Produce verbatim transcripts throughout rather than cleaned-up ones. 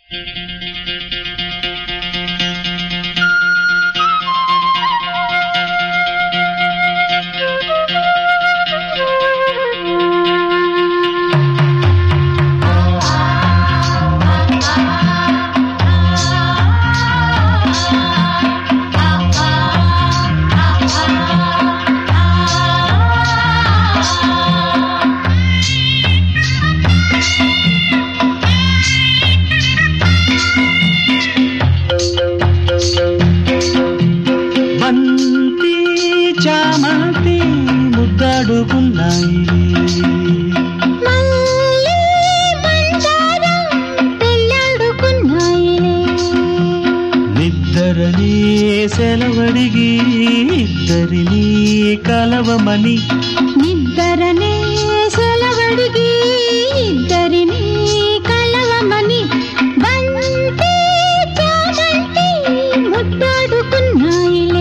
నిద్దరనే సెలవడిగి ఇద్దరిని కలవమని నిద్దరనే సెలవడిగి ఇద్దరిని కలవమని బంతి చామంతి ముద్దాడుకున్నాయిలే.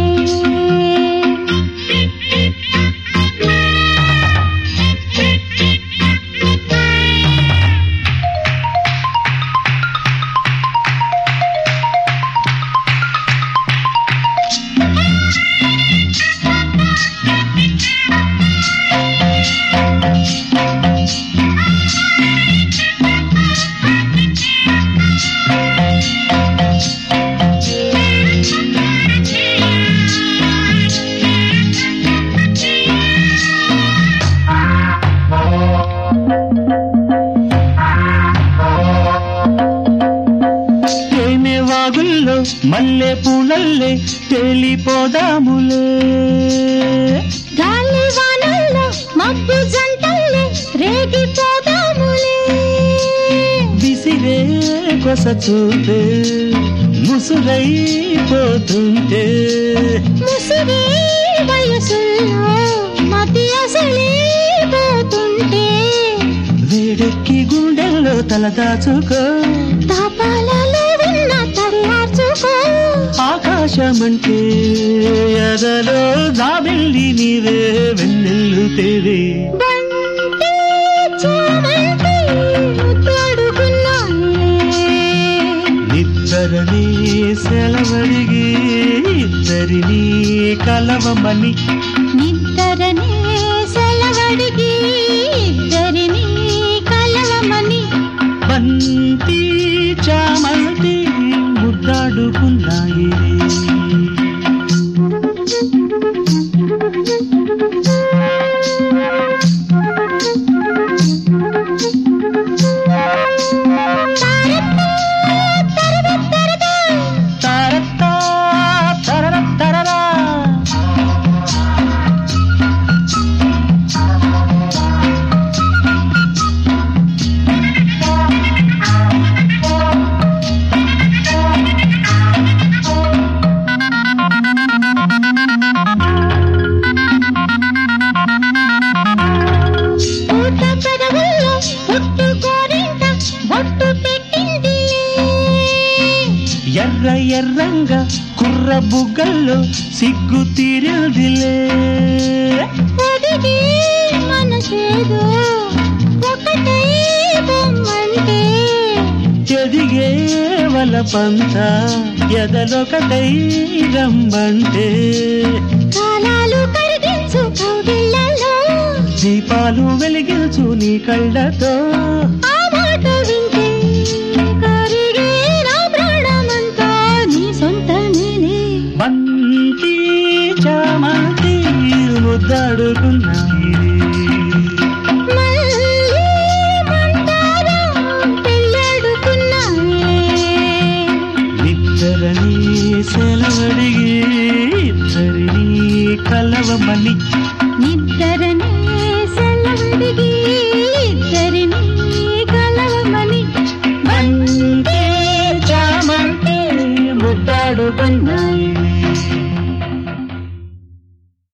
మల్లె పూలల్లే తేలిపోదాములే, గాలి వానల్లో మబ్బు జంటల్లే రేగిపోదాములే. విసిరే కొస చూపే ముసురైపోతుంటే ముసిరే వయసుల్లో మతి అసలిపోతుంటే వేడెక్కి గుండెల్లో తల దాచుకో, తాపాలలో ఉన్న తడియార్చుకో. ఆకాశమంటే ఎదలో జాబిల్లి నీవే వెన్నెల్లు తేవే. బంతి చామంతి ముద్దాడుకున్నాయిలే. నిద్దరనే సెలవడిగి ఇద్దరిని కలవమని నిద్దరనే సెలవడిగి ఇద్దరిని కలవమని బంతి చామంతి ముద్దాడుకున్నాయి. ఎర్ర ఎర్రంగా కుర్ర బుగ్గల్లో సిగ్గు తీరదిలే. మనసేదో ఒకటై బొమ్మంటే ఎదిగే వలపంత ఎదలొకటై రమ్మంటే కాలాలు కరిగించు కౌగిళ్ళలో దీపాలు వెలిగించు నీ కళ్ళతో. ఆ మాట వింటే కరిగే నా ప్రాణమంతా నీ సొంతమేనే. బంతి చామంతి ముద్దాడుకున్నాయి, మళ్ళీ మందారం పెళ్ళాడుకున్నాయి. నిద్దరని సెలవడిగి ఇద్దరిని కలవమని నిద్దరనే